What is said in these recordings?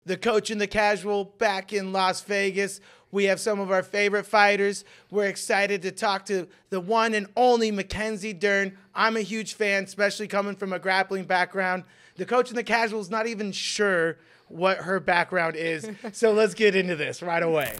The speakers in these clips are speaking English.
The Coach and the Casual back in Las Vegas. We have some of our favorite fighters. We're excited to talk to the one and only Mackenzie Dern. I'm a huge fan, especially coming from a grappling background. The Coach and the Casual is not even sure what her background is. So let's get into this right away.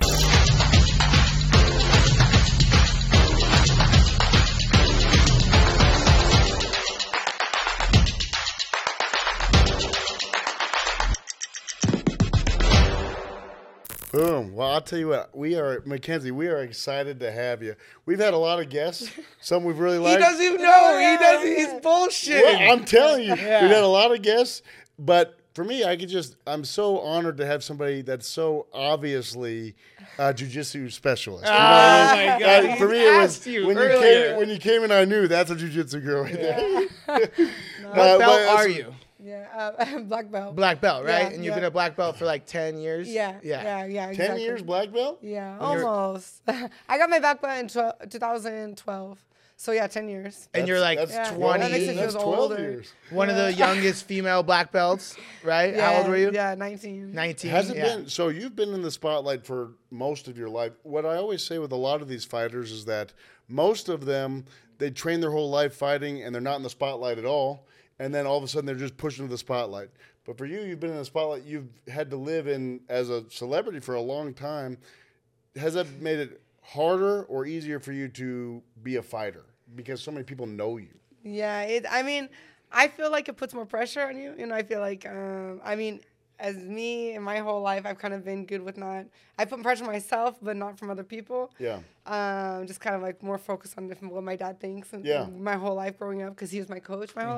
Boom. Well, I'll tell you what, Mackenzie, we are excited to have you. We've had a lot of guests, some we've really liked. He doesn't even know. He's bullshitting. Well, I'm telling you, Yeah. we've had a lot of guests, but for me, I'm so honored to have somebody that's so obviously a jiu-jitsu specialist. You know what I mean? My God. For me, He it asked was you when earlier. you came in, I knew that's a jiu-jitsu girl right there. What belt are you? Yeah, black belt. Black belt, right? Yeah, and you've yeah. been a black belt for like 10 years? Yeah, Ten exactly. years black belt? Yeah, you're- almost. I got my black belt in 2012. So yeah, 10 years. And you're like That's Yeah. 20, That makes it That's feel 12 older. years. one of the youngest female black belts, right? Yeah, How old were you? Yeah, 19. 19. Has it yeah. been so? You've been in the spotlight for most of your life. What I always say with a lot of these fighters is that most of them, they train their whole life fighting and they're not in the spotlight at all, and then all of a sudden they're just pushed into the spotlight. But for you, you've been in the spotlight. You've had to live in as a celebrity for a long time. Has that made it harder or easier for you to be a fighter because so many people know you? Yeah, I mean, I feel like it puts more pressure on you. You know, I feel like, as me in my whole life, I've kind of been good with I put pressure on myself, but not from other people. Yeah. Just kind of like more focused on what my dad thinks and Yeah. my whole life growing up because he was my coach my whole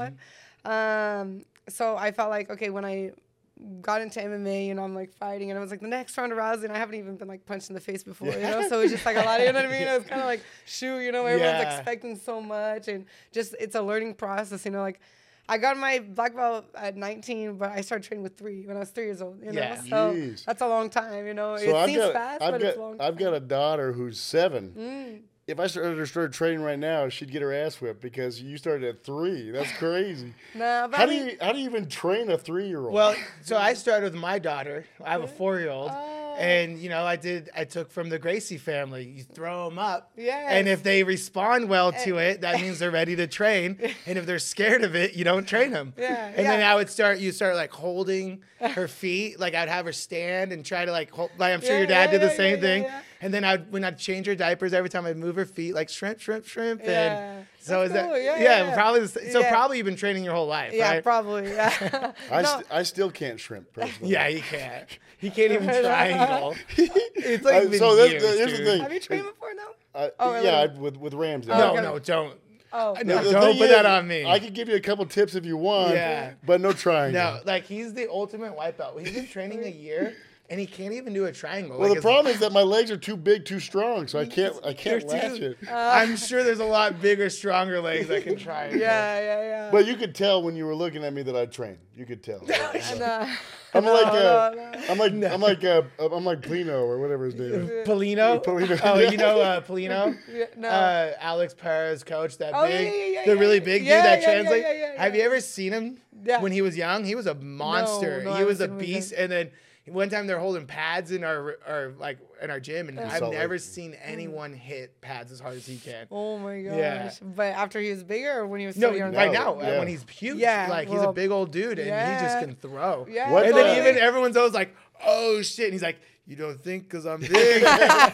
life. So I felt like, okay, when I got into MMA, you know, I'm like fighting and I was like the next Ronda Rousey and I haven't even been like punched in the face before, you know? So it's just like a lot of, you know what I mean? It was kind of like, shoot, you know, everyone's Yeah. expecting so much and just, it's a learning process, you know, like I got my black belt at 19, but I started training with 3 when I was 3 years old, you know? Yeah. So Jeez. that's a long time, you know? So It seems fast, but it's a long time. I've got a daughter who's 7. If I started training right now, she'd get her ass whipped because you started at 3. That's crazy. Nah, but How I do mean, you even train a 3-year-old? Well, so I started with my daughter. I have a 4-year-old. Oh. And, you know, I took from the Gracie family. You throw them up. Yes. And if they respond well to it, that means they're ready to train. And if they're scared of it, you don't train them. Yeah, And then yeah. you start like holding her feet. Like I'd have her stand and try to like hold, like I'm sure your dad did the same thing. Yeah. And then when I'd change her diapers, every time I'd move her feet, like shrimp. Yeah. And so That's is that, cool. Yeah. probably, so Yeah. probably you've been training your whole life, Yeah, right? probably, yeah. I still can't shrimp personally. Yeah, he can't. He can't even triangle. It's like been so years, here's the dude. thing. Have you trained before now? Yeah, really? with Ramsey. Oh, No, okay. no, don't. Oh, No, The don't thing put is, that on me. I could give you a couple tips if you want. Yeah. But no triangle. No, like he's the ultimate white belt. He's been training a year and he can't even do a triangle. Well, Like, the problem is that my legs are too big, too strong, so I can't You're latch too- it. I'm sure there's a lot bigger, stronger legs that can triangle. yeah. But you could tell when you were looking at me that I trained. You could tell. Nah. I'm like no. I'm like Plino or whatever his name is. Polino? Polino. Oh, you know Polino? Yeah, no. Alex Perez coach, that Oh, big, yeah, the really big yeah, dude that yeah, translates. yeah. Have you ever seen him Yeah. when he was young? He was a monster. no, I He was a haven't seen him beast. And then one time they're holding pads in our gym, and I've Salt never Lake. seen anyone hit pads as hard as he can. Oh my gosh. Yeah. But after he was bigger or when he was No, still young? right now Yeah. when he's huge, Yeah, like he's a well, big old dude, and he just yeah. can throw. Yeah. What And the- then even everyone's always like, "Oh shit!" And he's like, "You don't think because I'm big?"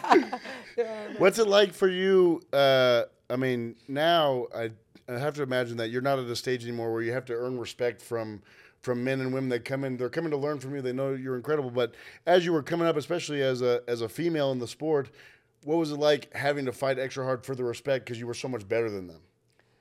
What's it like for you? I mean, now I have to imagine that you're not at a stage anymore where you have to earn respect from men and women that come in. They're coming to learn from you. They know you're incredible. But as you were coming up, especially as a female in the sport, what was it like having to fight extra hard for the respect because you were so much better than them?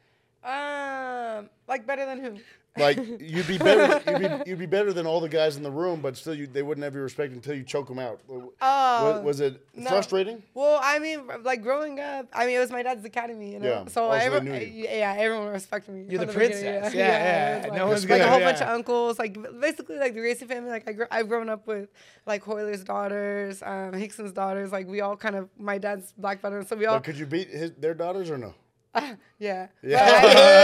Like better than who? Like you'd be better. You'd be better than all the guys in the room, but still, they wouldn't have your respect until you choke them out. Was it no. frustrating? Well, I mean, like growing up, I mean, it was my dad's academy, you know. Yeah. So Oh, so they everyone, knew you. yeah, everyone respected me. You're from the beginning, princess. Yeah, Yeah. it was No like, one's like a gonna- whole yeah. bunch of uncles, like basically like the Gracie family. Like I've grown up with like Hoyler's daughters, Hickson's daughters. Like we all kind of my dad's black belt, so we all. But could you beat their daughters or no? Yeah. Yeah.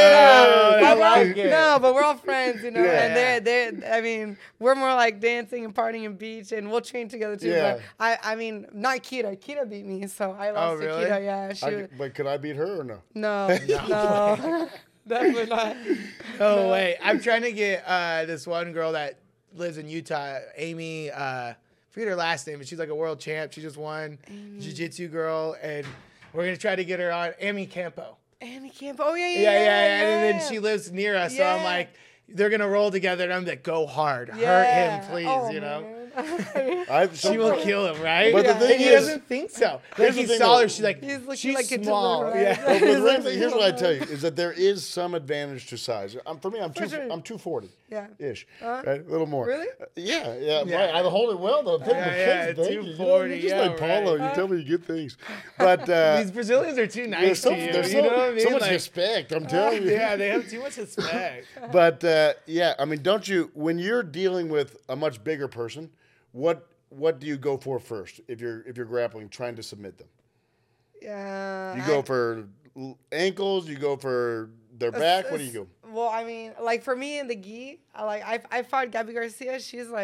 But I like it. no, but we're all friends, you know. Yeah. And they're. I mean, we're more like dancing and partying and beach, and we'll train together too. Yeah. But I mean, not Kita. Kita beat me, so I lost to really? Kita. Yeah. She. But could I beat her or no? No. No. Definitely not. Oh wait, I'm trying to get this one girl that lives in Utah, Amy. Forget her last name, but she's like a world champ. She just won, jiu-jitsu girl, and we're gonna try to get her on. Amy Campo. Amy Camp. Oh yeah. Yeah. And then she lives near us, so I'm Yeah. like, they're gonna roll together, and I'm like, go hard, hurt Yeah. him, please, Oh, you know. man. She will kill him, right? But the Yeah. thing and he is, doesn't think so. Here's Like the he thing saw though. her, she's like, He's looking she's like a small. deliverer. Yeah. but the real thing, here's what I tell you is that there is some advantage to size. For me, I'm For sure. 240 Yeah. ish, Uh-huh. right? A little more. Really? Yeah. Yeah. Right. I hold it well though. Yeah, Thank you. 240, You're just yeah, like Paulo. right. You tell me you get things, but These Brazilians are too nice there's to you. there's You know what I mean? so much Like, respect. I'm telling you. yeah, they have too much respect. But yeah, I mean, don't you? When you're dealing with a much bigger person, what do you go for first if you're grappling, trying to submit them? Yeah. You go for ankles. You go for their back. What do you go? Well, I mean, like for me in the gi, I fought Gabby Garcia. She was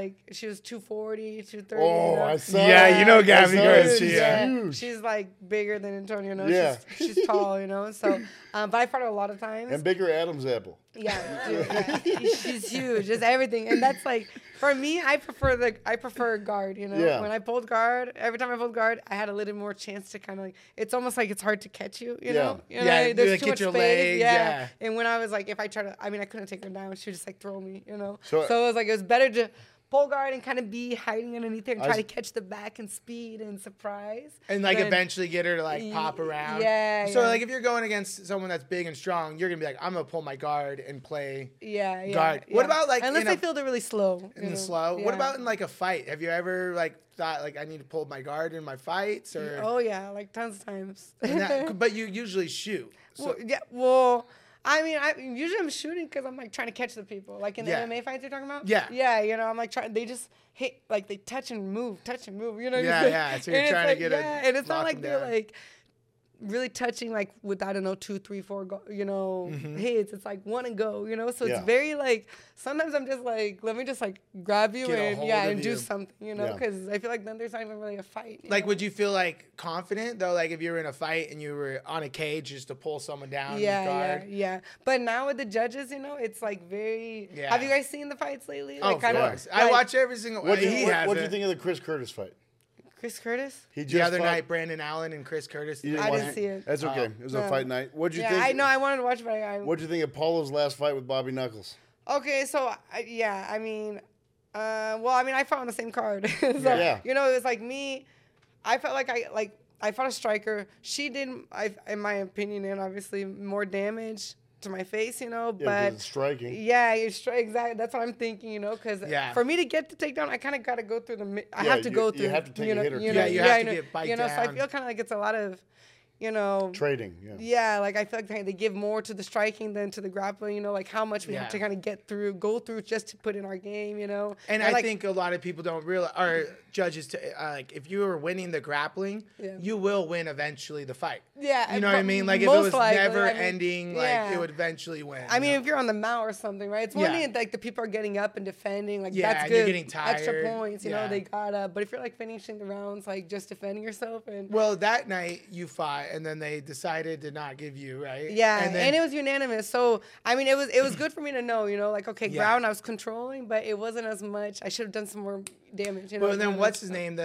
240, 230. Oh, you know? I saw. Yeah, it. you know I Gabby saw Garcia. it. She's Yeah, huge. she's like bigger than Antonio. No, Yeah. she's tall, you know. So, but I fought her a lot of times. And bigger Adam's apple. Yeah, dude, yeah. She's huge, just everything, and that's like for me. I prefer guard. You know, Yeah. when I pulled guard, every time I pulled guard, I had a little more chance to kind of like. It's almost like it's hard to catch you. You know, Yeah, there's you, like, too get much your space. legs, yeah. And when I was like, if I try to, I mean, I couldn't take her down. She would just like throw me. You know, So- so it was like it was better to pull guard and kind of be hiding underneath her and try s- to catch the back and speed and surprise. And like Then- eventually get her to like pop around. Yeah, So yeah. like if you're going against someone that's big and strong, you're gonna be like, I'm gonna pull my guard and play Yeah, yeah. guard. What yeah. about, like, unless in a- I feel they're really slow in you the know? slow. What Yeah. about in like a fight? Have you ever like thought like I need to pull my guard in my fights or? Oh yeah, like tons of times. And that- but you usually shoot. So Well, yeah. Well, I mean, usually I'm shooting because I'm like trying to catch the people. Like in the Yeah. MMA fights you're talking about. Yeah. Yeah. You know, I'm like trying. They just hit like they touch and move. You know. Yeah, just, yeah, so you're and it's trying to like, get a- yeah, and it's not lock like 'em they're down. like really touching like with I don't know 2, 3, 4 hits. It's like one and go. You know. So Yeah. it's very like sometimes I'm just like let me just like grab you Get a and hold yeah of and do you. something. You know, Yeah. because I feel like then there's not even really a fight. you like know? would you feel like confident though? Like if you were in a fight and you were on a cage just to pull someone down Yeah, guard? yeah. But now with the judges, you know, it's like very. Yeah. Have you guys seen the fights lately? Oh, Like, of kinda, course. I like, watch every single. What do he you hasn't. think of the Chris Curtis fight? Chris Curtis. He just The other fought- night, Brandon Allen and Chris Curtis. You I watch didn't see it. That's okay. Oh. It was a No. fight night. What'd you Yeah, think? I know. I wanted to watch, but What'd you think of Paulo's last fight with Bobby Knuckles? Okay, so yeah, I mean, well, I mean, I fought on the same card, so Yeah. you know, it was like me. I felt like I fought a striker. She did, in my opinion, and obviously more damage to my face, you know, Yeah, 'cause but. it's striking. Yeah, you're exactly. That's what I'm thinking, you know, because Yeah. for me to get the takedown, I kind of got to go through the. I Yeah, have to you- go you through. have to take you a know, hit or you two. know, Yeah, you have to I know, get bite you know, so I down. feel kind of like it's a lot of, you know. Trading. Yeah. Yeah, like I feel like they give more to the striking than to the grappling. You know, like how much we Yeah. have to kind of go through just to put in our game. You know, And I like, think a lot of people don't realize, or judges, like if you are winning the grappling, Yeah. you will win eventually the fight. yeah, You know what I mean? Like if it most was likely, never I mean, ending, like yeah. it would eventually win. I you mean, know? if you're on the mount or something, right? It's one Yeah. thing like the people are getting up and defending, like Yeah, that's and good. you're getting Extra tired. points, you Yeah. know, they got. But if you're like finishing the rounds, like just defending yourself and. Well, that night you fought, and then they decided to not give you, right? Yeah, and, then, and it was unanimous. So I mean, it was good for me to know, you know, like okay, Yeah. ground I was controlling, but it wasn't as much. I should have done some more damage. You know, Well, and then damage, what's his so. name?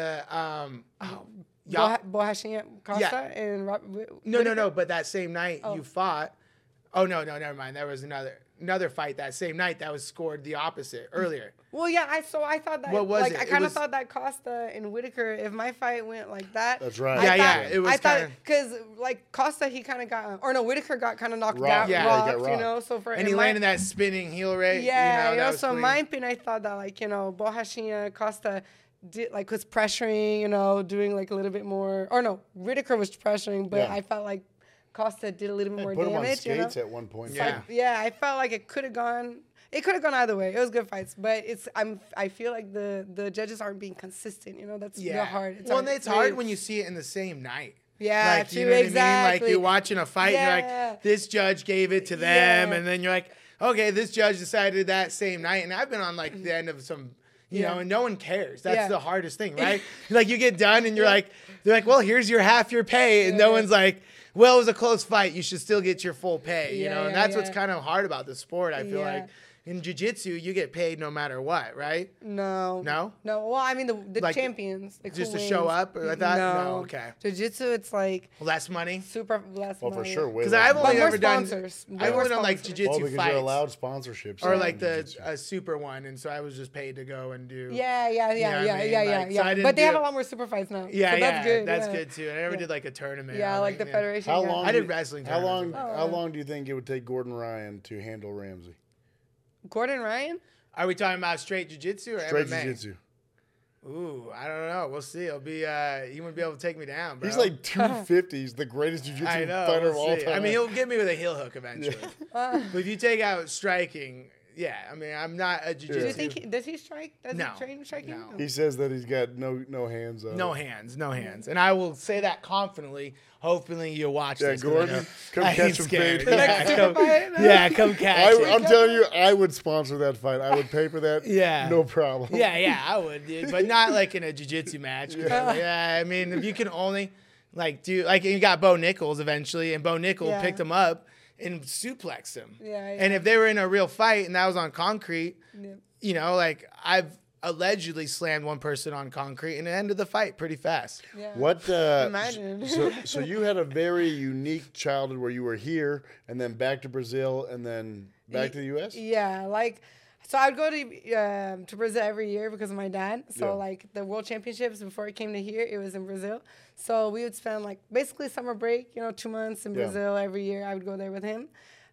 Yeah. Bohashian Costa Yeah. and No. But that same night Oh. you fought. Oh no, never mind. There was another fight that same night that was scored the opposite earlier. Well, yeah, I thought that. What was like, it? I It kind was- of thought that Costa and Whitaker, if my fight went like that. That's right. Yeah, I yeah, thought- it was I thought kinda- because like Costa, he kind of got, or no, Whitaker got kind of knocked Rocked. out, Yeah, he got rocked, you rocked. know. So for And he in my- landed that spinning heel right. Yeah, that was so in clean. my opinion, I thought that like Bohashian Costa did like was pressuring, you know, doing like a little bit more. Or no, Whitaker was pressuring, but Yeah. I felt like Costa did a little bit They more put him on damage. You know? skates at one point. Yeah. Yeah, I felt like it could have gone. It could have gone either way. It was good fights, but I feel like the judges aren't being consistent. You know, that's real hard. Well, and it's hard very- when you see it in the same night. Yeah, like, true, you know what I mean? exactly. Like you're watching a fight and you're Yeah. like, this judge gave it to them. Yeah. And then you're like, okay, this judge decided that same night. And I've been on like the end of some, you Yeah. know, and no one cares. That's Yeah. the hardest thing, right? Like you get done and you're like, they're like, well, here's your half your pay. And no one's like, well, it was a close fight. You should still get your full pay, you Yeah, know? And yeah, that's what's yeah. kind of hard about the sport. I feel Yeah. like in jiu-jitsu, you get paid no matter what, right? No. No? No. Well, I mean, the Like, champions. Like, just who to show wins. up? Or I thought, no, okay. Jiu-jitsu, it's like Less money? super less Well, for money. sure. way Because less I've money. only more ever done, sponsors. I've More only done like sponsors. jiu-jitsu Well, because fights. you're allowed sponsorships. Or in like the jiu-jitsu. a super one, and so I was just paid to go and do. Yeah, know what I mean? Like, so I didn't But they do have it. a lot more super fights now. Yeah, so yeah, that's good. That's yeah. good too. I never Yeah. did like a tournament. Yeah, or, like the yeah. federation. How yeah. long? I do did you- wrestling How long? tournaments. Oh, How wow. long do you think it would take Gordon Ryan to handle Ramsey? Gordon Ryan? Are we talking about straight jiu-jitsu or Straight MMA? jiu-jitsu. Ooh, I don't know. We'll see. He'll be. He wouldn't be able to take me down, bro. He's like 250. He's the greatest jiu-jitsu I know. fighter We'll of all see. time. I mean, he'll get me with a heel hook eventually. But if you take out striking, yeah. I mean, I'm not a Do you jiu-jitsu. think does he strike? Does No. he train striking? No. He says that he's got no hands. No hands, no hands. And I will say that confidently. Hopefully you'll watch Yeah, this. 'cause I Gordon, know come I ain't catch some scared. fade. Yeah, Next come, fight? yeah, come catch it. I'm telling you, I would sponsor that fight. I would pay for that. Yeah. No problem. Yeah, I would, dude. But not like in a jiu-jitsu match. Yeah, I mean, if you can only like do like you got Bo Nichols eventually, and Bo Nichols Yeah. picked him up and suplexed him. Yeah, And yeah. if they were in a real fight and that was on concrete, Yeah. you know, like I've allegedly slammed one person on concrete and it ended the fight pretty fast. Yeah. What? Imagine. So you had a very unique childhood where you were here and then back to Brazil and then back to the U.S. Yeah, like so I would go to Brazil every year because of my dad. So Yeah. like the World Championships before I came to here, it was in Brazil. So we would spend like basically summer break, 2 months in Yeah. Brazil every year. I would go there with him.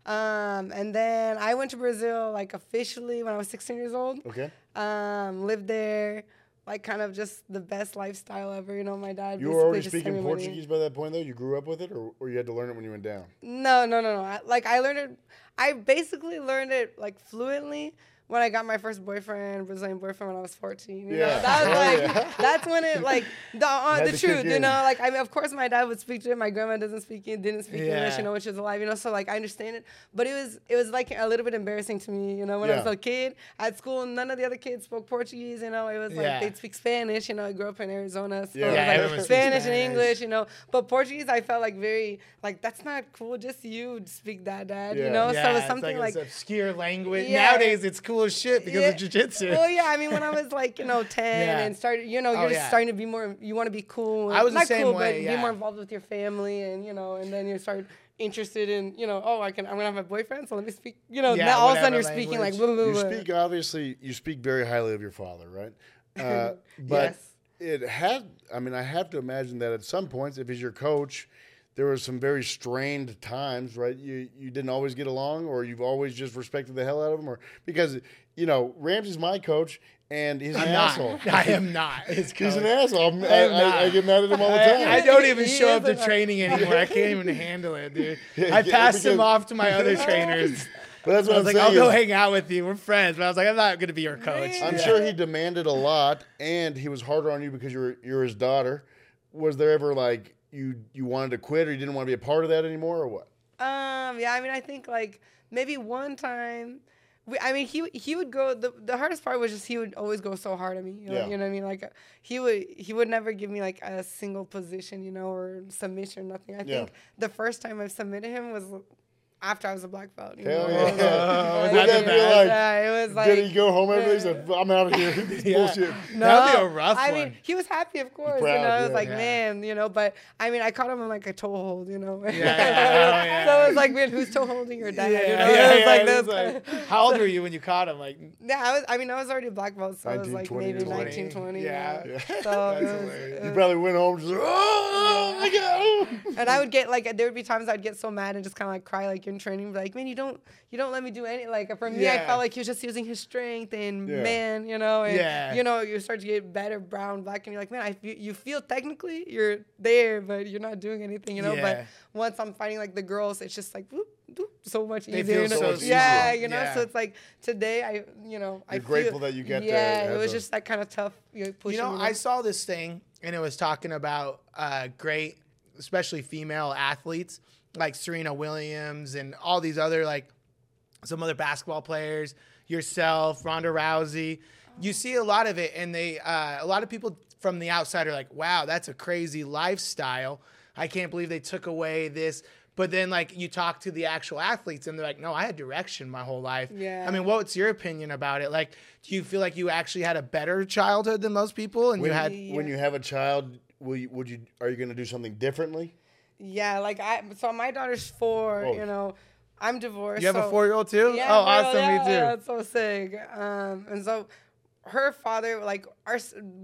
And then I went to Brazil like officially when I was 16 years old. Okay. Lived there, like kind of just the best lifestyle ever. My dad. You basically were already just sent me speaking money. Portuguese by that point, though. You grew up with it, or you had to learn it when you went down. No. I learned it. I basically learned it like fluently when I got my first boyfriend, Brazilian boyfriend, when I was 14. You know, Yeah. that was Oh, like yeah. that's when it like Had the to truth. kick You in. know, like I mean, of course my dad would speak to it. My grandma didn't speak English, Yeah. which is alive. So like I understand it, but it was like a little bit embarrassing to me. When I was Yeah. a kid at school, none of the other kids spoke Portuguese. It was like Yeah. they'd speak Spanish. I grew up in Arizona, so Yeah. it was Yeah, like everyone speaks Spanish and Spanish. English. But Portuguese, I felt like very like that's not cool. Just you speak that, Dad. Yeah. So Yeah, it's something like, like this obscure language. Yeah. Nowadays it's cool as shit because of jiu-jitsu. Well, yeah, I mean, when I was like, 10 Yeah. and started, you're Oh, just yeah. starting to be more, you want to be cool. I was the Not same cool, way, but yeah. be more involved with your family and, and then you start interested in, I'm going to have a boyfriend, so let me speak, Yeah, now all of a sudden whatever you're speaking like, language. blah, blah, You blah. speak obviously. You speak very highly of your father, right? But Yes. it had. I mean, I have to imagine that at some points, if he's your coach, there were some very strained times, right? You didn't always get along, or you've always just respected the hell out of him, or because Ramsey's my coach. And he's an asshole. I am not. His He's an coach. asshole. am I not. get mad at him all the time. I don't even He show up is to a- training anymore. I can't even handle it, dude. Yeah, I yeah, passed him because- off to my other trainers. But that's I what was I'm like, I'll saying. go is hang out with you. We're friends. But I was like, I'm not going to be your coach. I'm Yeah. sure he demanded a lot, and he was harder on you because you're his daughter. Was there ever like you wanted to quit, or you didn't want to be a part of that anymore, or what? Yeah, I mean, I think like maybe one time. He would go. The hardest part was just he would always go so hard at me. Yeah. You know what I mean? Like he would never give me like a single position, or submission or nothing. I Yeah. think the first time I submitted him was after I was a black belt. Hell It yeah. was- Oh, What'd that feel like? Yeah, it was like. Did he go home every day and said, "I'm out of here"? This Yeah. bullshit. That'd be a rough I one. mean, he was happy, of course. Proud, I was yeah. like, Yeah. man, but I mean, I caught him in like a toe hold, yeah. Oh, So yeah. it was like, man, who's toe holding your dad? Yeah, It yeah, was like it was this. like, how old were you when you caught him? Like, Yeah, I was already a black belt, so I was 19, like 20 maybe years old. 19, 20. Yeah. Yeah. Yeah. So That's it was, hilarious. You probably went home just oh my god. and I would get like there would be times I'd get so mad and just kind of like cry like in training, be like, man, you don't let me do any like for me I Yeah. felt like he was just using his strength and Yeah. and Yeah. you start to get better brown black and you're like, man, you feel technically you're there but you're not doing anything, Yeah. but once I'm fighting like the girls, it's just like whoop, whoop, so much They easier. feel so much yeah, easier. Yeah. so it's like today I I feel, grateful that you get to yeah, have it was those. just that kind of tough pushing. I saw this thing and it was talking about great especially female athletes like Serena Williams and all these other, like some other basketball players, yourself, Ronda Rousey. You see a lot of it, and a lot of people from the outside are like, wow, that's a crazy lifestyle. I can't believe they took away this. But then, like, you talk to the actual athletes, and they're like, no, I had direction my whole life. Yeah. I mean, what's your opinion about it? Like, do you feel like you actually had a better childhood than most people? And When you have a child, are you going to do something differently? Yeah, like so my daughter's 4, Oh. you know. I'm divorced. You have a so- 4-year-old too? Yeah, Oh, bro, awesome. yeah, Me too. Yeah, it's so sick. And so her father, like our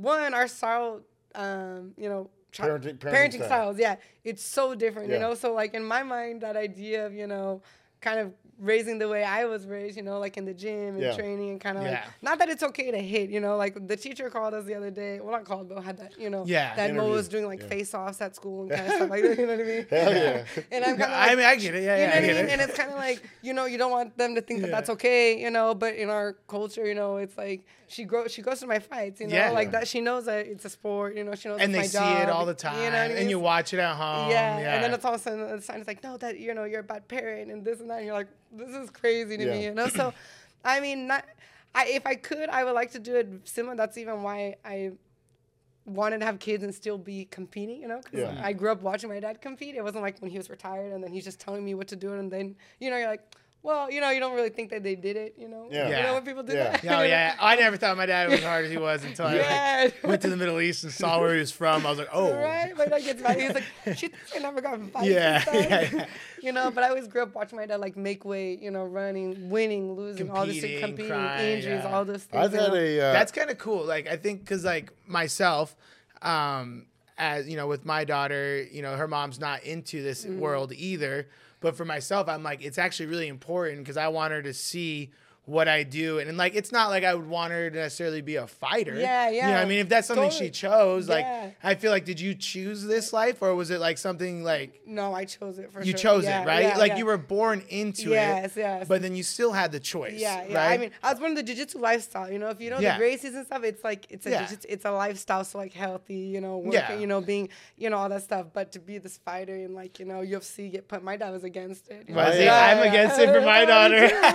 style, you know, Parenting style. styles. Yeah, it's so different, Yeah. you know. So like in my mind, that idea of, you know, kind of raising the way I was raised, you know, like in the gym and Yeah. training and kind of like, Yeah. not that it's okay to hit, you know, like the teacher called us the other day. Well, not called, but had that, you know, Yeah. that Mo Interview. was doing like Yeah. face-offs at school and kind of stuff like that, you know what I mean? Hell yeah. And I'm kind of I mean, I get it. Yeah, you know I what I get mean? it. And it's kind of like, you know, you don't want them to think that Yeah. that's okay, you know, but in our culture, you know, it's like she goes to my fights, you know, Yeah. like that. She knows that it's a sport, you know, she knows And they it's see my job. it all the time. You know what I mean? And you watch it at home. Yeah. And then it's all of a sudden the sign is like, no, that, you know, you're a bad parent and this and that. And you're like, this is crazy to me, Yeah. you know? So, I mean, if I could, I would like to do it similar. That's even why I wanted to have kids and still be competing, you know, because Yeah. I grew up watching my dad compete. It wasn't like when he was retired and then he's just telling me what to do, and then, you know, you're like, well, you know, you don't really think that they did it, you know? Yeah. You Yeah. know when people do Yeah. that? Oh, yeah. I never thought my dad was as hard as he was until I Yeah. went to the Middle East and saw where he was from. I was like, oh. Right? My dad gets mad. He's like, she thinks I never got in fights. Yeah, and stuff. yeah. You know, but I always grew up watching my dad like make weight, you know, running, winning, losing, all this shit, Competing, competing, crying, injuries, yeah. all this things. I've you had know? a. That's kind of cool. Like, I think because, like, myself, as, you know, with my daughter, you know, her mom's not into this Mm-hmm. world either. But for myself, I'm like, it's actually really important because I want her to see what I do. And like, it's not like I would want her to necessarily be a fighter. Yeah, You know what yeah. I mean? If that's something Totally. she chose, like, Yeah. I feel like, did you choose this life or was it like something like No, I chose it for you sure. chose Yeah, it, right? yeah, like yeah. you were born into Yes, it. yes. But then you still had the choice. Yeah, yeah. Right? I mean, I was born in the jiu-jitsu lifestyle. You know, if you know Yeah. the Gracies and stuff, it's like it's a Yeah. jiu-jitsu, it's a lifestyle. So like healthy, you know, working, Yeah. you know, being, you know, all that stuff. But to be this fighter and like, you know, UFC get put. My dad was against it. you know? Was he? Yeah. I'm against it for my daughter.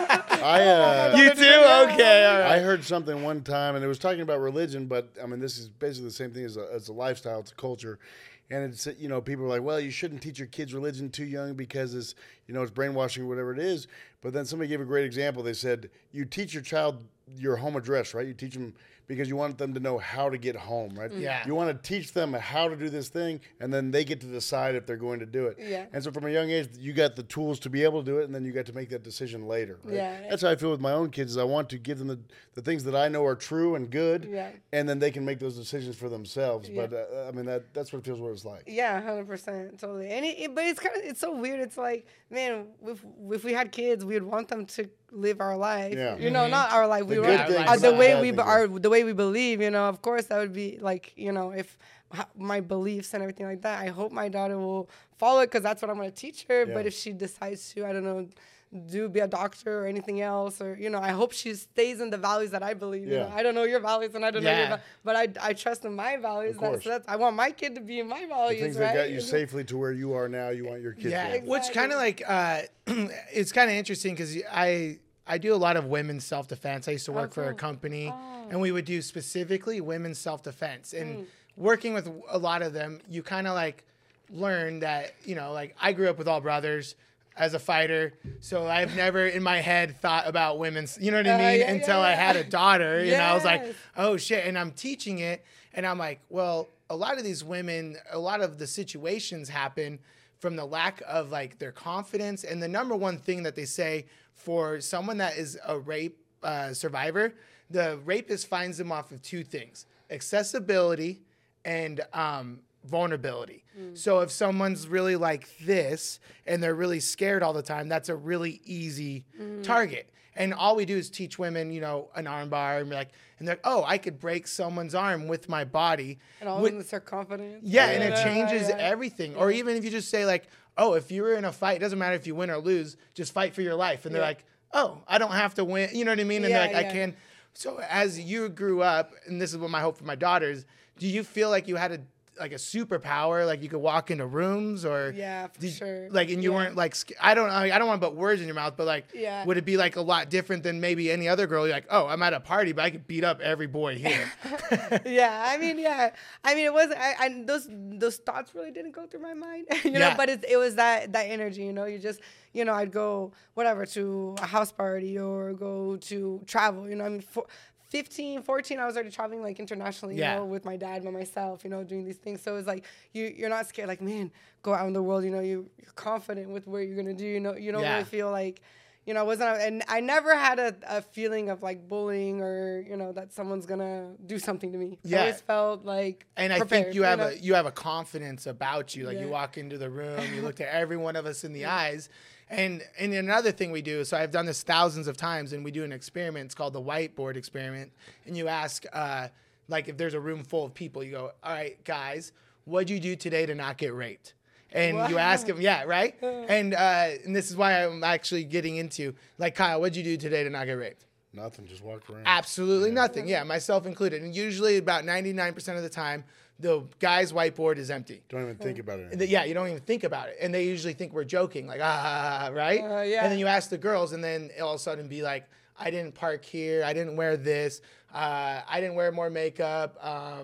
I You too? Okay, all right. I heard something one time, and it was talking about religion, but I mean, this is basically the same thing as a lifestyle, it's a culture. And it's, you know, people are like, well, you shouldn't teach your kids religion too young because it's, you know, it's brainwashing or whatever it is. But then somebody gave a great example. They said, you teach your child your home address, right? You teach them because you want them to know how to get home, right? Yeah. You want to teach them how to do this thing, and then they get to decide if they're going to do it. Yeah. And so from a young age, you got the tools to be able to do it, and then you got to make that decision later, right? Yeah. That's how I feel with my own kids is I want to give them the things that I know are true and good, Yeah. and then they can make those decisions for themselves. Yeah. But I mean, that's what it feels what it's like. Yeah, 100%, totally. And but it's kind of, it's so weird. It's like, man, if we had kids, we would want them to live our life. Yeah. You know, not our life. The We good were things, the not way bad we things, are, the way we believe. You know, of course, that would be like, you know, if my beliefs and everything like that. I hope my daughter will follow it because that's what I'm going to teach her. Yeah. But if she decides to, I don't know, be a doctor or anything else, or, you know, I hope she stays in the values that I believe. You Yeah. know, I don't know your values and I don't know your Yeah. but I trust in my values. Of course. I want my kid to be in my The values, things right? that got you You know? safely to where you are now, you want your kids Yeah, to. have. which kind of like it's kind of interesting because I do a lot of women's self defense. I used to work for a cool. company, and we would do specifically women's self defense. And working with a lot of them, you kind of like learn that, you know, like I grew up with all brothers as a fighter, so I've never in my head thought about women's, you know what I mean, yeah, until yeah, I yeah. had a daughter. And I was like, Yes. oh shit, and I'm teaching it, and I'm like, well, a lot of these women, a lot of the situations happen from the lack of like their confidence. And the number one thing that they say for someone that is a rape survivor, the rapist finds them off of two things: accessibility and vulnerability. So if someone's really like this and they're really scared all the time, that's a really easy target. And all we do is teach women, you know, an arm bar, and they're like, oh, I could break someone's arm with my body. And all With- of them their confidence. yeah, and it Yeah, changes yeah. everything. Or even if you just say like, oh, if you were in a fight, it doesn't matter if you win or lose, just fight for your life. And they're Yeah. like, oh, I don't have to win. You know what I mean? And Yeah, they're like, I yeah. can. So as you grew up, and this is what my hope for my daughters, do you feel like you had like a superpower? Like you could walk into rooms, or Yeah, for sure. Like, and you Yeah. weren't like I don't want to put words in your mouth, but like, Yeah. would it be like a lot different than maybe any other girl? You're like, oh, I'm at a party, but I could beat up every boy here. Yeah, I mean, it was. Those thoughts really didn't go through my mind, you know. Yeah. But it was that energy, you know. You just, you know, I'd go whatever to a house party or go to travel, you know. I mean, 15, 14, I was already traveling like internationally, Yeah. you know, with my dad, by myself, you know, doing these things. So it's like you're not scared. Like, man, go out in the world, you know. You're confident with what you're gonna do. You know, you don't Yeah. really feel like. You know, and I never had a feeling of like bullying or, you know, that someone's gonna do something to me. Yeah. I always felt like And I prepared, think you have know? you have a confidence about you. Like you Yeah. walk into the room, you look at every one of us in the eyes. And another thing we do, so I've done this thousands of times, and we do an experiment. It's called the whiteboard experiment. And you ask, like, if there's a room full of people, you go, all right, guys, what'd you do today to not get raped? And you ask them, yeah, right? And this is why I'm actually getting into, like, Kyle, what'd you do today to not get raped? Nothing. Just walked around. Absolutely nothing. Yeah, myself included. And usually about 99% of the time, the guy's whiteboard is empty. Don't even think about it. Yeah, you don't even think about it. And they usually think we're joking, like, right? Yeah. And then you ask the girls, and then it'll all of a sudden be like, I didn't park here. I didn't wear this. I didn't wear more makeup.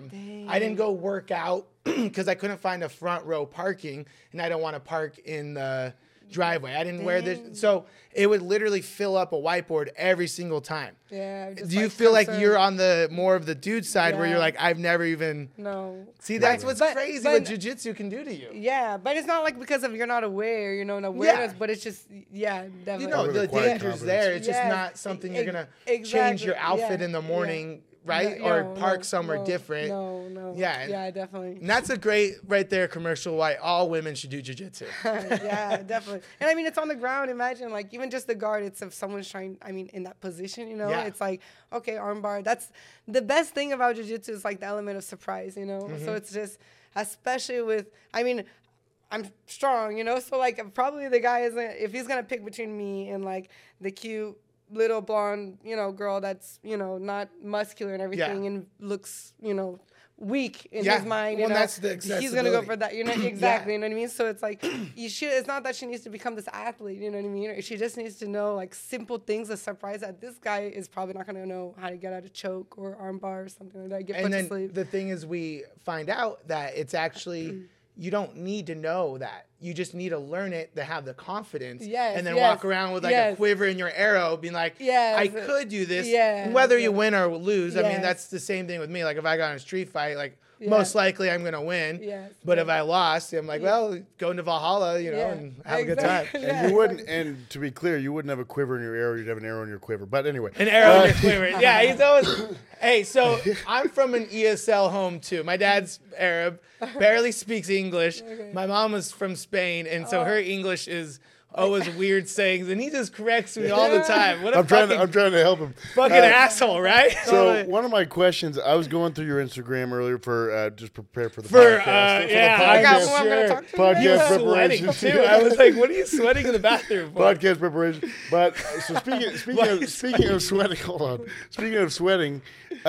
I didn't go work out because I couldn't find a front row parking, and I don't want to park in the driveway. I didn't wear this. So it would literally fill up a whiteboard every single time. Yeah. Do you feel like you're on the more of the dude side where Yeah. you're like, I've never even... No. See, that's what's But- crazy but- what jiu-jitsu can do to you. Yeah, but it's not like because of you're not aware, you know, an awareness, Yeah. but it's just, yeah, definitely. You know, Really the quiet danger's confidence. there. It's just Yes, not something you're going to change exactly, your outfit yeah, in the yeah. morning, right? No, or no, park no, somewhere no, different. No. Yeah, Yeah, definitely. And that's a great, right there, commercial why all women should do jiu-jitsu. Yeah, definitely. And I mean, it's on the ground. Imagine, like, even just the guard, it's if someone's trying, I mean, in that position, you know, Yeah. it's like, okay, armbar. That's the best thing about jiu-jitsu is like the element of surprise, you know? Mm-hmm. So it's just, especially with, I mean, I'm strong, you know? So, like, probably the guy isn't, if he's going to pick between me and, like, the cute little blonde, you know, girl that's, you know, not muscular and everything and looks, you know, weak in Yeah. his mind, Well, you know, that's the he's gonna go accessibility. for that, you know, exactly, you know what I mean? So it's like, it's not that she needs to become this athlete, you know what I mean? She just needs to know like simple things, a surprise that this guy is probably not gonna know how to get out of choke or armbar or something like that, get And put to then sleep. the thing is we find out that it's actually, you don't need to know that. You just need to learn it to have the confidence. Yes, and then yes, walk around with like a yes. quiver in your arrow being like, Yes. I could do this. Yeah, Whether you yeah. win or lose. I mean, Yes. that's the same thing with me. Like if I got in a street fight, like Yeah. most likely I'm going to win. Yes, But yeah. if I lost, I'm like, well, go into Valhalla, you know, Yeah, and have a good time. exactly. And you wouldn't, and to be clear, you wouldn't have a quiver in your arrow. You'd have an arrow in your quiver. But anyway, An arrow in your quiver. Yeah, he's always. Hey, so I'm from an ESL home too. My dad's Arab, barely speaks English. My mom was from Spain, and so her English is always weird sayings, and he just corrects me all the time. What a I'm trying fucking to help him. asshole, right? So one of my questions, I was going through your Instagram earlier for just prepare for the For, podcast. yeah, the I got podcast, who I'm gonna talk to. podcast He was sweating preparation too. I was like, "What are you sweating in the bathroom for?" podcast preparation. But so speaking of sweating, hold on. Speaking of sweating,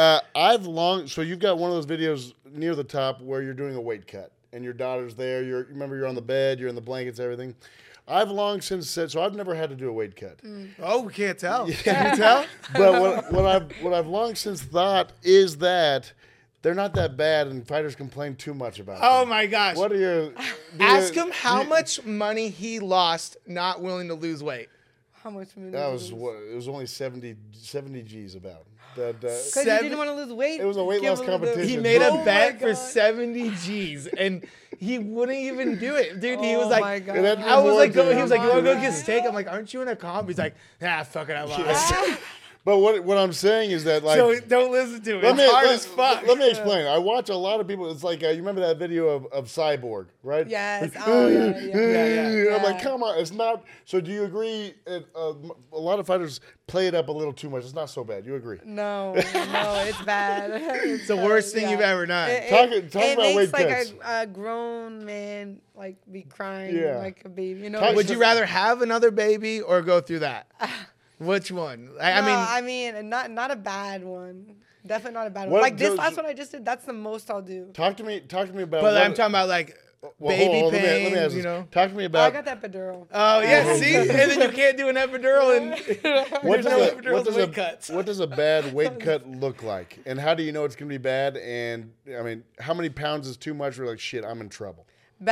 so you've got one of those videos near the top where you're doing a weight cut and your daughter's there. Remember you're on the bed, you're in the blankets, everything. I've long since said, so I've never had to do a weight cut. Oh, we can't tell. Can you tell? But what I've long since thought is that they're not that bad, and fighters complain too much about Oh them. my gosh! What are you? Ask him how much money he lost not willing to lose weight. How much? That was what it was only 70 G's about. Because you didn't want to lose weight. It was a weight Give loss him the- competition. He made Oh a my bet for God. 70 G's, and he wouldn't even do it, dude. He was Oh like, my God. It had to be I was more like, than- he was like, you want to go Oh get my steak? I'm like, aren't you in a comp? He's like, fuck it, I lost. But what I'm saying is that like. So don't listen to it. It's hard as fuck. Let me explain. I watch a lot of people. It's like you remember that video of Cyborg, right? Yes. Like, Oh, yeah. I'm like, Yeah. come on, it's not. So do you agree? A lot of fighters play it up a little too much. It's not so bad. You agree? No, it's bad. It's the worst thing you've ever done. Talk it about makes weight like cuts. a grown man like be crying Yeah. like a baby. You know. Talk- Would you rather have another baby or go through that? Which one? I mean, I mean, not a bad one. Definitely not a bad one. What- Like this so- last one I just did, that's the most I'll do. Talk to me about. But what- I'm talking about like well, baby hold on, pain, let me ask you this. know. Talk to me I about got that epidural. Oh yeah, see, and then you can't do an epidural and what there's no does epidurals and weight cuts. what does a bad weight cut look like, and how do you know it's gonna be bad? And I mean, how many pounds is too much? We're like, shit, I'm in trouble.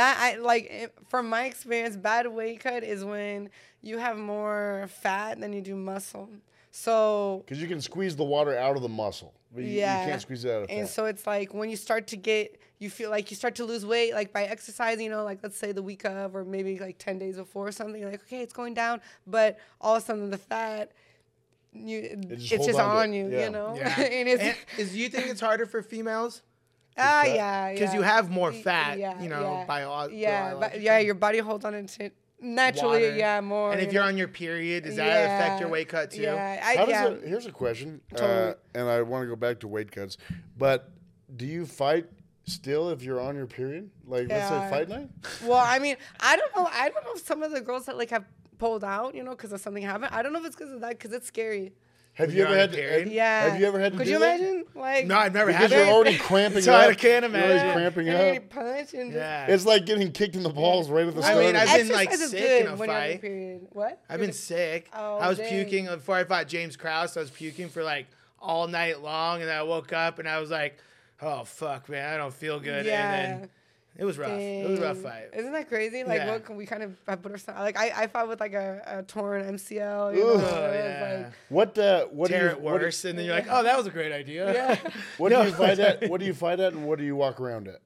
From my experience, bad weight cut is when you have more fat than you do muscle. So Because you can squeeze the water out of the muscle, but you can't squeeze it out of and fat. so it's like when you start to get, you feel like you start to lose weight, like by exercising, you know, like let's say the week of, or maybe like 10 days before or something, you're like, okay, it's going down, but all of a sudden the fat, it's holds just on to on it. you, Yeah. you know? Yeah. and it's, You think it's harder for females? yeah. Because you have more fat, Yeah, you know, yeah. biologically. Your body holds on to naturally, Water. more. And if you you're know? on your period, does that affect your weight cut too? Yeah, How does it, here's a question, Totally. and I want to go back to weight cuts, but do you fight still if you're on your period? Like, let's say Yeah. fight night? Well, I mean, I don't know if some of the girls that like have pulled out, you know, because of something happened. I don't know if it's because of that, because it's scary. Have When you you're ever on had your to? period? Yeah. Have you ever had to Could do you that? imagine? Like, No, I've never Because had you're it. already cramping So up. I can't You're already imagine. cramping and then you up. punch and Yeah. It's like getting kicked in the balls right at the I start. mean, of I've it. been, like, Exercise is sick good in a when you're on your fight. period. What? I've been sick. Oh, I was dang. puking before I fought James Krause. I was puking for like all night long, and then I woke up and I was like, "Oh fuck, man, I don't feel good." Yeah. And then it was rough. It was a rough fight. Isn't that crazy? Like, Yeah. what can we kind of have put ourselves? Like, I fought with like a torn MCL. You know? Ooh. It was Yeah. What do Tear you it worse, and then you're like, "Oh, that was a great idea." Like, yeah. what do you fight at? What do you fight at, and what do you walk around at?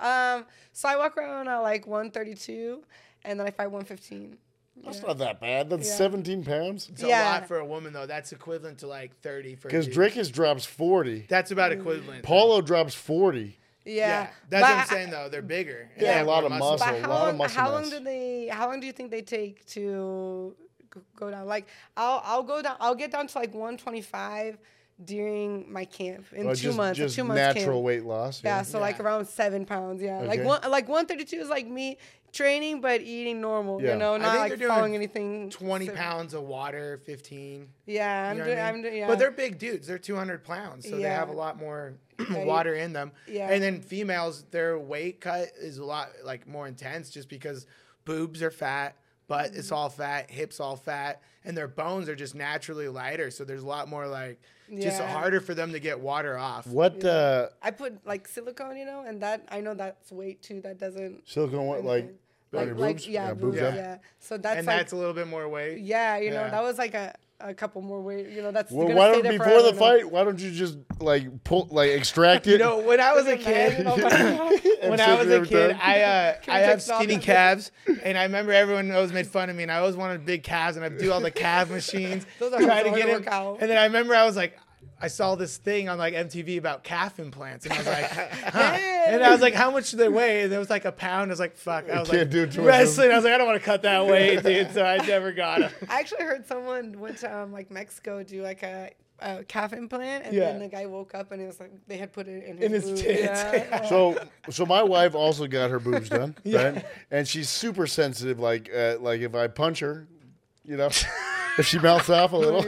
So I walk around at like 132, and then I fight 115. That's not that bad. That's Yeah. 17 pounds. It's a Yeah. lot for a woman though. That's equivalent to like 30 for a Because dude. Drickus drops 40. That's about equivalent. Paulo drops 40. Yeah, that's But what I'm saying though. They're bigger. and they Yeah, a have lot more of muscle. muscle. But a how lot of long? muscle How long mass. do they? How long do you think they take to go down? Like, I'll go down. I'll get down to like 125 during my camp in 2 months. Just 2 months natural camp. weight loss. Yeah, so like Yeah. around 7 pounds. Yeah, Okay. like 132 is like me training but eating normal. Yeah. You know, I not think like they're doing following anything. 20 specific. pounds of water, 15. Yeah, You know what I mean? yeah. But they're big dudes. They're 200 pounds, so they Yeah. have a lot more Yeah, water in them. yeah. And then females, their weight cut is a lot like more intense, just because boobs are fat, butt is all fat, hips all fat, and their bones are just naturally lighter. So there's a lot more like just Yeah. harder for them to get water off. What I put like silicone, you know, and that I know that's weight too. That doesn't. silicone? What on your boobs? Yeah, boobs. up? Yeah. So that's And like that's a little bit more weight. yeah, you know, Yeah. that was like a couple more weight. You know, that's Well, gonna why stay don't there before forever, the no? fight? Why don't you just like pull, like extract it? You know, when I was a Does it kid, matter? Oh my God. when sit I was there a every kid, time? I Can we have take this off? skinny calves, and I remember everyone always made fun of me, and I always wanted big calves, and I'd do all the calf machines, Those are try hard to to get work him. out. And then I remember I was like, I saw this thing on like MTV about calf implants, and I was like, huh. And I was like, how much do they weigh? And it was like a pound. I was like, fuck. I was can't like, do it to wrestling. I was like, I don't want to cut that weight, dude. So I never got him. I actually heard someone went to like Mexico do like a calf implant, and Yeah. then the guy woke up and it was like they had put it in In his boob. tits. Yeah. So my wife also got her boobs done, right? And she's super sensitive. Like if I punch her, you know, if she melts off a little.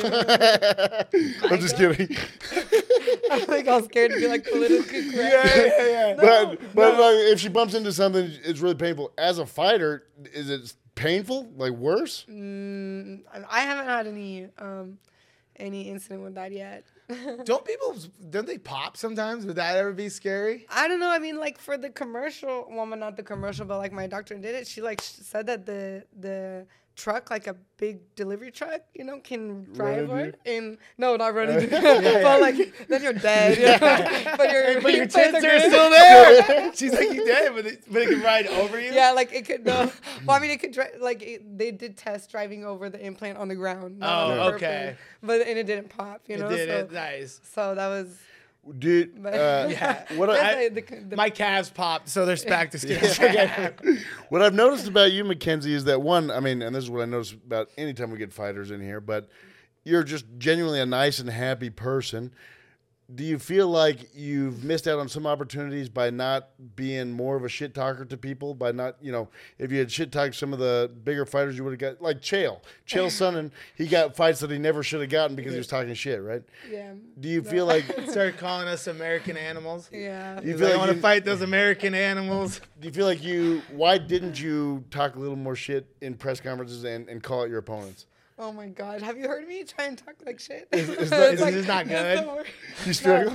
I'm just kidding. I'm like all scared to be like politically correct. Yeah. But like, if she bumps into something, it's really painful. As a fighter, is it painful? Like worse? I haven't had any incident with that yet. Don't they pop sometimes? Would that ever be scary? I don't know. I mean, like for the commercial, well, not the commercial, but like my doctor did it. She like said that the truck, like a big delivery truck, you know, can drive Run it. And no, not running. But like then you're dead. But your But your tits tits are good. still there. She's like, you dead, but it can ride over you. Yeah, like it could. No. Well, I mean, it could drive. Like they did test driving over the implant on the ground. not on Oh, purpose. okay. But and it didn't pop. You know. It did so, it. Nice. so that was. Dude, But what That's I, like the My calves popped, so they're back to skin. what I've noticed about you, Mackenzie, is that one, I mean, and this is what I notice about anytime we get fighters in here, but you're just genuinely a nice and happy person. Do you feel like you've missed out on some opportunities by not being more of a shit talker to people? By not, if you had shit talked some of the bigger fighters, you would have got, like Chael Sonnen, he got fights that he never should have gotten because he was talking shit, right? Yeah. Do you feel like... Started calling us American animals. Yeah. You I feel want to like fight those American animals. do you feel like why didn't you talk a little more shit in press conferences and call out your opponents? Oh my God! Have you heard me try and talk like shit? Is It's this not good? You struggle?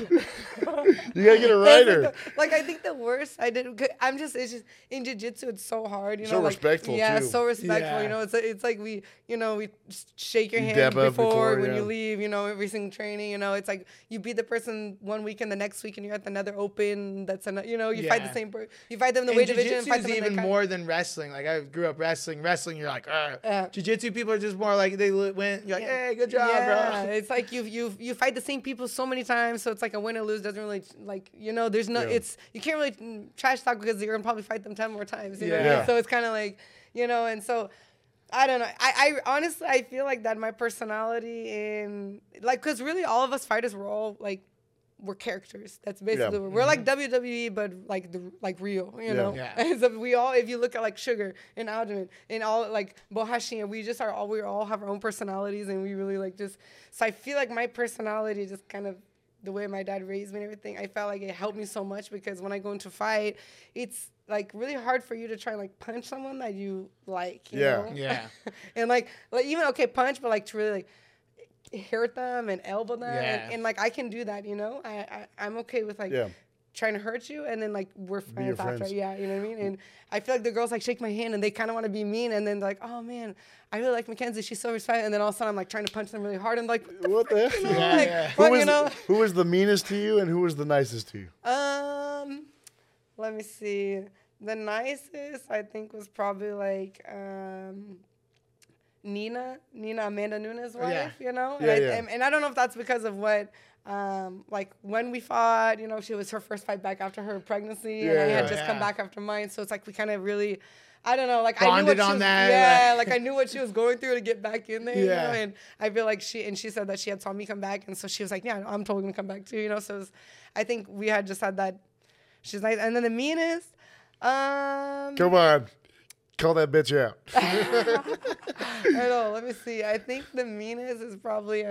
You gotta get a writer. Like I think the worst I did. It's just in jiu-jitsu. It's so hard. So respectful, Yeah, too. so respectful. Yeah. It's like we just shake your You hand dab up before before, when yeah. you leave. Every single training. It's like you beat the person one week and the next week and you're at another open. That's another. You fight the Yeah. same person. You fight them in the And weight division. jiu-jitsu Fight is them in even the more than wrestling. Like I grew up wrestling. Wrestling, you're like, Yeah. jiu-jitsu people are just more like they went. You're like, hey, good job, Yeah, bro. it's like you fight the same people so many times, so it's like a win or lose doesn't really there's no Yeah. you can't really trash talk because you're gonna probably fight them 10 more times. You know what I Yeah. mean? So it's kind of like and so I don't know. I honestly I feel like that my personality in because really all of us fighters we're characters. That's basically Yeah. we're like WWE, but like real, know. Yeah. And so we all, if you look at like Sugar and Aljamain and all like Bohashi, and we all have our own personalities, and we really just. So I feel like my personality just kind of the way my dad raised me and everything. I felt like it helped me so much because when I go into fight, it's like really hard for you to try and punch someone that you like. You know? Yeah. And like even punch, but to really hurt them and elbow them Yeah. and I can do that, I'm okay with trying to hurt you and then we're friends after. friends. Yeah, you know what I mean? And I feel like the girls shake my hand and they kind of want to be mean and then they're like, oh man, I really like Mackenzie, she's so respectful, and then all of a sudden I'm trying to punch them really hard and What the heck? Yeah. Who was the meanest to you and who was the nicest to you? Let me see. The nicest I think was probably Nina Amanda Nunes' wife, Yeah, and I don't know if that's because of what, when we fought, she was her first fight back after her pregnancy, and I had just come back after mine, so it's we kind of really, I don't know, I knew Bonded what she on was, that, I knew what she was going through to get back in there, Yeah. and I feel like she said that she had saw me come back, and so she was like, yeah, I'm totally gonna come back too, so it was, I think we had just had that, she's nice, and then the meanest, Come on. Call that bitch out. I don't know. Let me see. I think the meanest is probably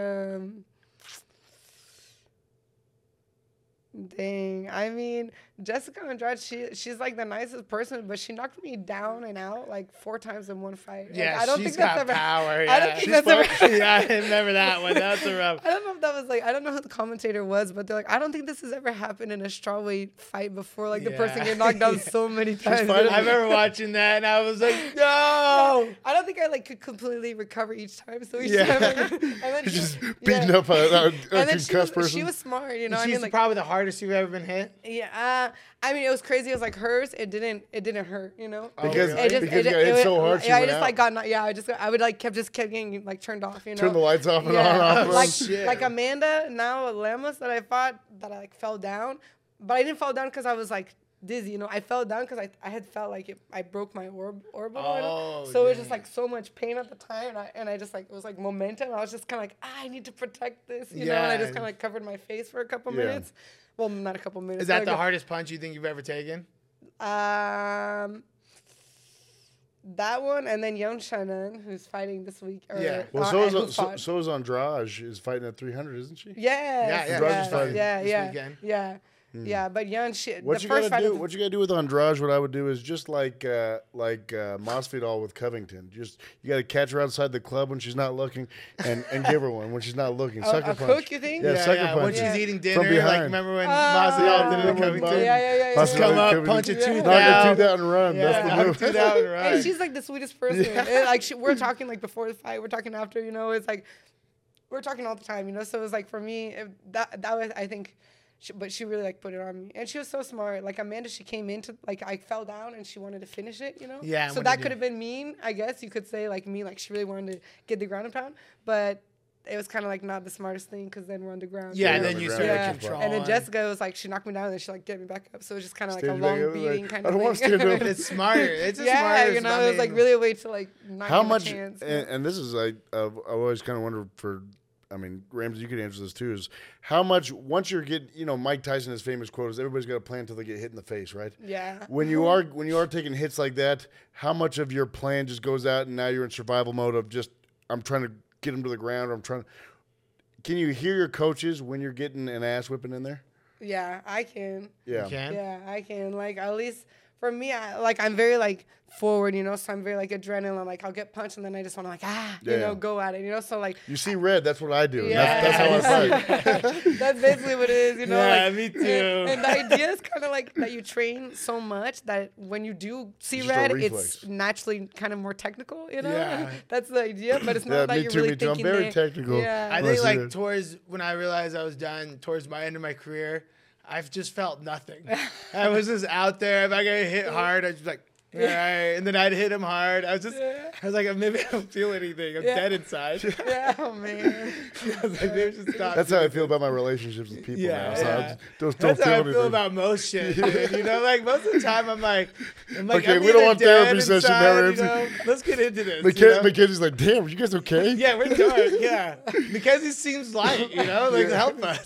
dang. I mean, Jessica Andrade, she's the nicest person, but she knocked me down and out 4 times in one fight. Yeah, I don't she's think that's got ever. power. I don't Yeah. think that's ever. Yeah, I remember that one. That's a rough. I don't know if that was I don't know who the commentator was, but they're I don't think this has ever happened in a strawweight fight before. The person Yeah. get knocked down so many times. fighting- I remember watching that, and I was like, no. I don't think I could completely recover each time. So each Yeah. time, and then Just yeah. beating up a And then concussed person. she was smart, I She's mean, probably the hardest you've ever been hit. yeah. I mean, it was crazy. It was hers. It didn't hurt, Because really? It just, because it, you got hit it, so hard, she yeah, I went just out. kept getting turned off, Turn the lights off and Yeah. on and off. like shit. Amanda now Lemos that I fought that I fell down, but I didn't fall down because I was dizzy, I fell down because I had felt I broke my orbital, Oh, so it was dang. just so much pain at the time, and I just it was momentum. I was just kind of I need to protect this, and I just kind of covered my face for a couple Yeah. minutes. Well, not a couple minutes. Is that but the hardest punch you think you've ever taken? That one, and then Yon Shannon, who's fighting this week. Yeah. Well, and who fought. so is Andrade is fighting at 300, isn't she? Yes, Yeah, Andrade's fighting yeah, this yeah, weekend. yeah, yeah. But Yon, What the you first gotta fight. do? What you gotta do with Andrade? What I would do is just like Masvidal with Covington. Just you gotta catch her outside the club when she's not looking, and give her one when she's not looking. Sucker a punch. cook, you think? Yeah, sucker When punch. she's Yeah. eating From dinner, behind. remember when Ah. Masvidal did it Yeah, in Covington? Yeah. Just come up, Covington. punch a Yeah. tooth Knock a out. tooth out and run. Yeah, That's the knock a move. tooth out and run. And she's the sweetest person. And, we're talking before the fight, we're talking after. It's we're talking all the time. So it was for me that was I think. But she really put it on me, and she was so smart. Amanda, she came into I fell down and she wanted to finish it, Yeah, So what that did could you- have been mean, I guess you could say me, she really wanted to get the ground and pound, but it was kind of not the smartest thing because then we're on the ground. Yeah, Yeah, and then on you the started ground. Yeah. controlling. And then Jessica was she knocked me down and then she get me back up. So it was just kind of a Stand long back up, beating kind I of don't thing. want to stand up. It's smarter. It's a Yeah, smarter. it was really a way to not How give much? a chance. And this is I always kind of wonder for I mean, Ramsey, you could answer this too, is how much, once you're getting, Mike Tyson has famous quote is everybody's got a plan until they get hit in the face, right? Yeah. When you are taking hits like that, how much of your plan just goes out and now you're in survival mode of just, I'm trying to get him to the ground, or can you hear your coaches when you're getting an ass whipping in there? Yeah, I can. Yeah. You can? Yeah, I can. Like, at least for me, I'm very, like, forward, so I'm very, like, adrenaline. Like, I'll get punched, and then I just want to, like, go at it, so, like. You see red, that's what I do. Yeah. That's how I fight. That's basically what it is, Yeah, like, me too. And the idea is kind of like that you train so much that when you do see Just a red, reflex. it's naturally kind of more technical, Yeah. That's the idea, but it's not Yeah, that me you're too, really me too. I'm thinking very that- technical. Yeah. I Well, think I see like that. towards when I realized I was done, towards my end of my career, I've just felt nothing. I was just out there. If I get hit hard, I just like, all right, and then I'd hit him hard. I was like, maybe I don't feel anything. I'm dead inside. Yeah, oh man. I was like, maybe just stop. That's how I feel about my relationships with people Yeah, now. So I yeah. just don't That's feel how I anything. feel about most shit, dude. Like most of the time, I'm like, Okay, I'm we don't either want dead therapy session inside, now, you Ramsey. know? Let's get into this. Mackenzie's like, damn, are you guys okay? Yeah, we're dark. Yeah, Mackenzie seems light. Like help us.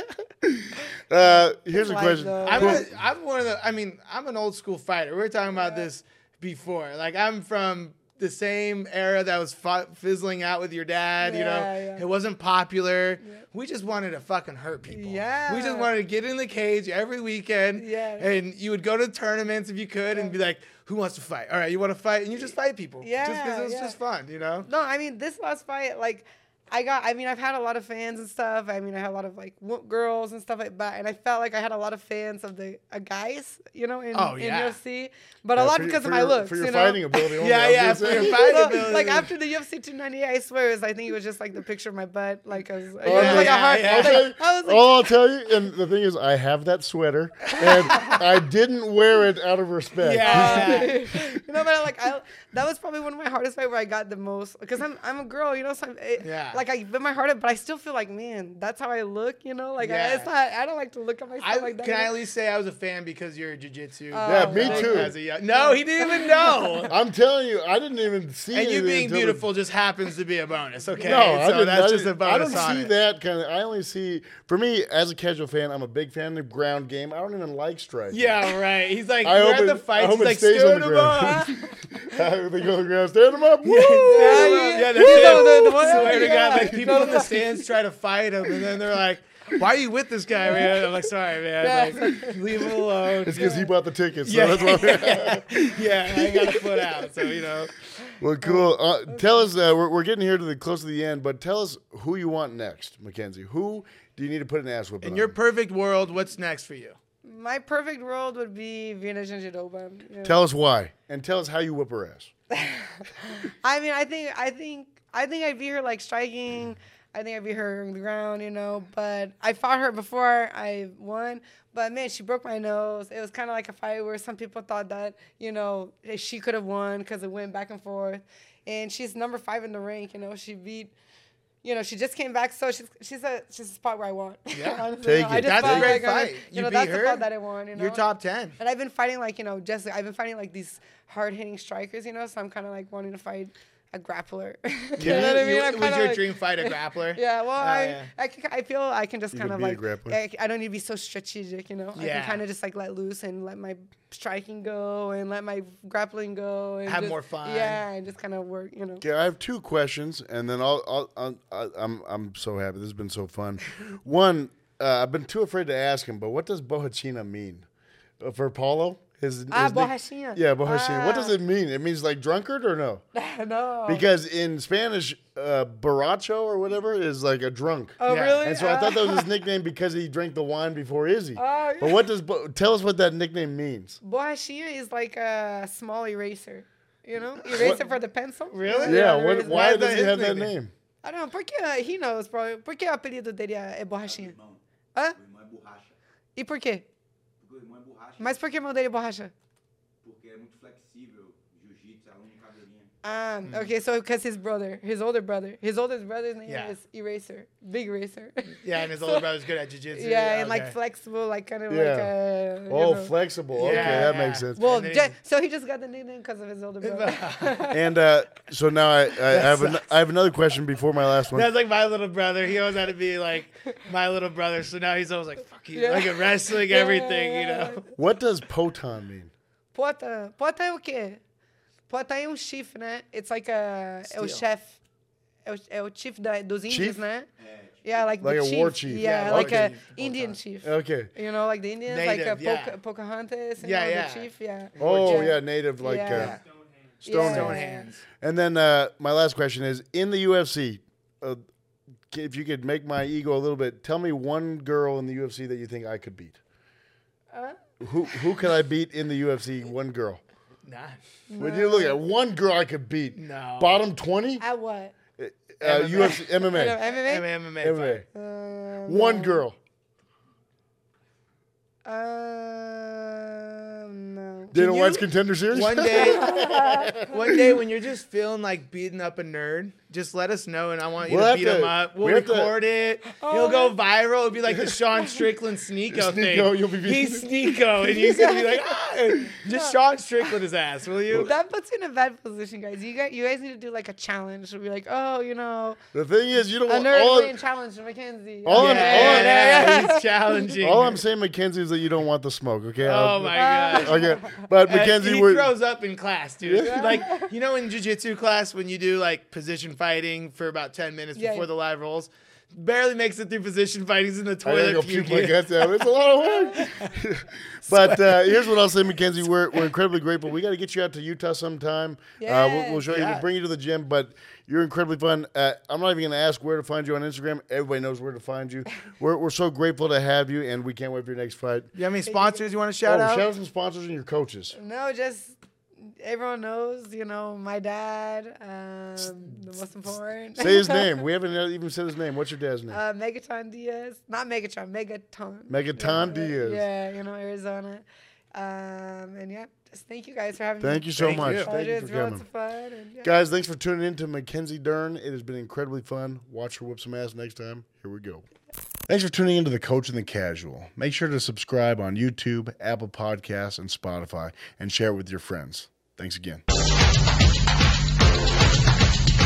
Here's a Life, question. though. I'm one of the. I mean, I'm an old school fighter. We were talking about this before. Like I'm from the same era that was fizzling out with your dad. Yeah. It wasn't popular. We just wanted to fucking hurt people. Yeah. We just wanted to get in the cage every weekend. Yeah. And you would go to tournaments if you could and be like, "Who wants to fight? All right, you want to fight?" And you just fight people. Yeah, Just because it was yeah. just fun. No, I mean, this last fight, like, I've had a lot of fans and stuff. I mean, I had a lot of, like, girls and stuff like that. And I felt like I had a lot of fans of the guys, in UFC. But a lot because of my looks, For your fighting ability. only, Yeah, I was yeah, gonna for say. your fighting So, ability. like, after the UFC 298, I swear, I think it was just, like, the picture of my butt. Like, as, yeah, like a heart. yeah. Like, Okay. I was like, All I'll tell you, and the thing is, I have that sweater, and I didn't wear it out of respect. Yeah. but like that was probably one of my hardest fights where I got the most because I'm a girl, so like I bit my heart up, but I still feel like, man, that's how I look, like Yeah. it's not. I don't like to look at myself like that. Can I at least say I was a fan because you're jiu-jitsu? Yeah, me Oh, too. No, he didn't even know. I'm telling you, I didn't even see And you anything being until beautiful just happens to be a bonus, okay? No, I so didn't. that's I just a didn't- bonus I don't on see it. that kind of. I only see, for me, as a casual fan, I'm a big fan of ground game. I don't even like striking. Yeah, right. He's like, I we're hope at it- the I fights. hope He's it like, stays on stand the him ground. up. They go to the ground, stand them up. Woo! Yeah, that's No, it. the one- Swear to God, yeah. like people in the stands try to fight him, and then they're like, "Why are you with this guy, man?" I'm like, "Sorry, man. Like, leave him alone." It's because he bought the tickets. So Yeah, that's why. yeah, I got a foot out, so Well, cool. Tell us. We're getting here to the close to the end, but tell us who you want next, Mackenzie. Who do you need to put an ass whipping In on? your perfect world, what's next for you? My perfect world would be Virna Jandiroba. Tell us why, and tell us how you whip her ass. I mean, I think I'd beat her like striking. I think I'd beat her on the ground, But I fought her before I won. But man, she broke my nose. It was kind of like a fight where some people thought that she could have won because it went back and forth. And she's number 5 in the rank. She beat. She just came back, so she's a spot where I want. Yeah. Honestly, Take I it. just That's a felt great like, fight. You beat that's her. the spot that I want. You're top 10. And I've been fighting I've been fighting like these hard hitting strikers, so I'm kind of like wanting to fight a grappler. you know what I mean? I'm Was kinda your like- dream fight a grappler? Yeah, well, yeah. I feel I can just You kind could of be a like grappler. I don't need to be so strategic, I Yeah. can kind of just like let loose and let my striking go and let my grappling go and Have just- more fun. Yeah, and just kind of work, Okay, I have 2 questions, and then I'm so happy. This has been so fun. One, I've been too afraid to ask him, but what does Borrachina mean for Paulo? His nick- Borrachina. Yeah, Borrachina. What does Ah. it mean? It means like drunkard or no? No. Because in Spanish, borracho or whatever is like a drunk. Oh, Yeah. really? And so I thought that was his nickname because he drank the wine before Izzy. Oh, yeah. But what does tell us what that nickname means? Borrachina is like a small eraser. Eraser for the pencil. Really? Yeah, eraser. why is that does he his have that nickname? name? I don't know, porque he knows, bro. Por que o apelido dele é Borrachinha? Hã? O irmão é borracha. E por quê? Porque o irmão é borracha. Mas por que o irmão dele é borracha? Porque é muito flexível. Jiu-jitsu, aluno de cadeirinha. Okay, so because his older brother's name Yeah. is Eraser, Big Eraser. Yeah, and his older brother's good at jiu-jitsu. Yeah, and like Okay. flexible, like kind of Yeah. like a. Oh, flexible. Okay, Yeah, that yeah. makes sense. Well, And then- so he just got the nickname because of his older brother. And so now I have another question before my last one. That's like my little brother. He always had to be like my little brother. So now he's always like, fuck you. Yeah. Like at wrestling, everything, you know? What does Potan mean? Pota é o quê? Pota é chifre, né? It's like é o chefe. É o chief dos índios, Chief? né? Yeah, like Like the a chief. war chief. Yeah, Yeah, like war a chief. Indian chief. Okay. You know, like the Indians, Native, like yeah. Pocahontas, and Yeah, the yeah. chief, yeah. Oh, Yeah. yeah, native like Yeah. Stonehenge. Stone hands. And then my last question is, in the UFC, if you could make my ego a little bit, tell me one girl in the UFC that you think I could beat. Who could I beat in the UFC? One girl. Nah. When you look at one girl I could beat, No. bottom 20, At what? UFC, MMA. MMA? MMA MMA. fight. One girl. No. Dana you- White's Contender Series? One day when you're just feeling like beating up a nerd, just let us know and I want you We'll to have beat to- him up. We'll we have to- record it. He'll go viral. It'll be like the Sean Strickland Sneeko thing. Sneeko, you'll be beating- He's Sneeko, and he's gonna be like, just Sean Strickland his ass, will you? That puts you in a bad position, guys. You guys need to do like a challenge. Be like, oh, you know, The thing is, you don't a want nerd win challenge to Mackenzie. all I'm- Yeah, he's challenging. all I'm saying, Mackenzie, is that you don't want the smoke, okay? Oh my god. Okay, but Mackenzie, he we're, throws up in class, dude. Like, you know, in jiu-jitsu class, when you do like position fighting for about 10 minutes Yeah, before yeah. the live rolls, barely makes it through position fighting. He's in the I gotta toilet go puke my puking. guts out. It's a lot of work. But here's what I'll say, Mackenzie. We're incredibly grateful. We got to get you out to Utah sometime. We'll show you. Yeah. We'll bring you to the gym. But you're incredibly fun. I'm not even going to ask where to find you on Instagram. Everybody knows where to find you. We're so grateful to have you, and we can't wait for your next fight. You have any sponsors you want to shout out? Shout out some sponsors and your coaches. No, just everyone knows, you know, my dad, the most important. Say his name. We haven't even said his name. What's your dad's name? Megaton Diaz. Not Megatron, Megaton. Megaton Diaz. Yeah, you know, Arizona. And yeah, just thank you guys for having me. Thank you so Thank much. you. Thank you It's for lots coming. of fun. And, yeah. Guys, thanks for tuning in to Mackenzie Dern. It has been incredibly fun. Watch her whip some ass next time. Here we go. Thanks for tuning into The Coach and the Casual. Make sure to subscribe on YouTube, Apple Podcasts, and Spotify, and share it with your friends. Thanks again.